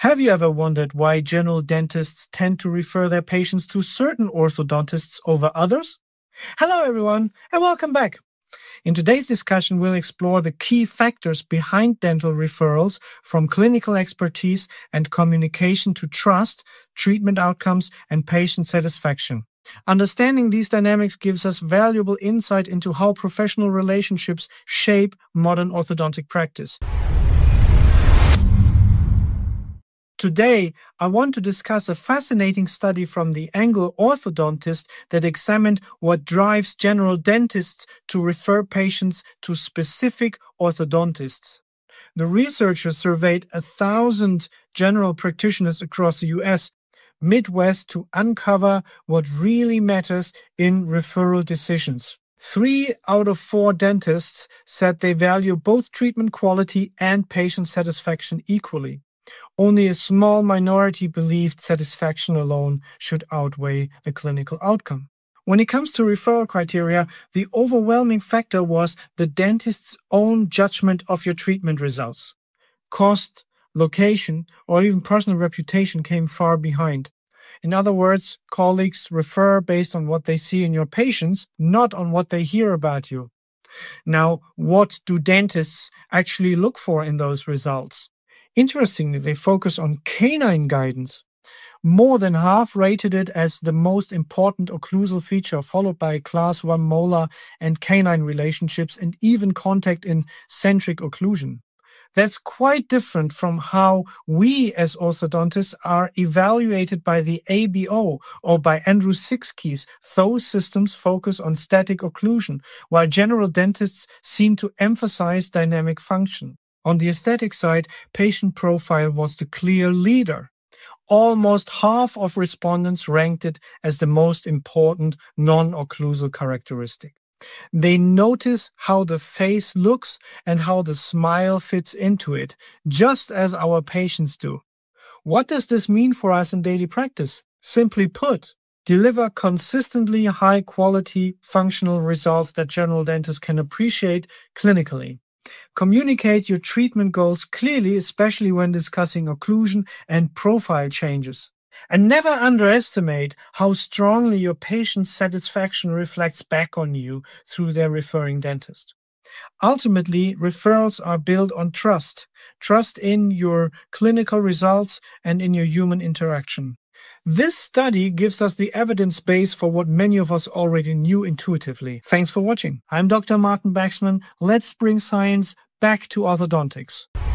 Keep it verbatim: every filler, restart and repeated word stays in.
Have you ever wondered why general dentists tend to refer their patients to certain orthodontists over others? Hello everyone, and welcome back. In today's discussion, we'll explore the key factors behind dental referrals, from clinical expertise and communication to trust, treatment outcomes, and patient satisfaction. Understanding these dynamics gives us valuable insight into how professional relationships shape modern orthodontic practice. Today, I want to discuss a fascinating study from the Anglo orthodontist that examined what drives general dentists to refer patients to specific orthodontists. The researchers surveyed a thousand general practitioners across the U S Midwest to uncover what really matters in referral decisions. Three out of four dentists said they value both treatment quality and patient satisfaction equally. Only a small minority believed satisfaction alone should outweigh the clinical outcome. When it comes to referral criteria, the overwhelming factor was the dentist's own judgment of your treatment results. Cost, location, or even personal reputation came far behind. In other words, colleagues refer based on what they see in your patients, not on what they hear about you. Now, what do dentists actually look for in those results? Interestingly, they focus on canine guidance. More than half rated it as the most important occlusal feature, followed by class one molar and canine relationships, and even contact in centric occlusion. That's quite different from how we as orthodontists are evaluated by the A B O or by Andrew Siskes. Those systems focus on static occlusion, while general dentists seem to emphasize dynamic function. On the aesthetic side, patient profile was the clear leader. Almost half of respondents ranked it as the most important non-occlusal characteristic. They notice how the face looks and how the smile fits into it, just as our patients do. What does this mean for us in daily practice? Simply put, deliver consistently high-quality functional results that general dentists can appreciate clinically. Communicate your treatment goals clearly, especially when discussing occlusion and profile changes. And never underestimate how strongly your patient's satisfaction reflects back on you through their referring dentist. Ultimately, referrals are built on trust. Trust in your clinical results and in your human interaction. This study gives us the evidence base for what many of us already knew intuitively. Thanks for watching. I'm Doctor Martin Baxman. Let's bring science back to orthodontics.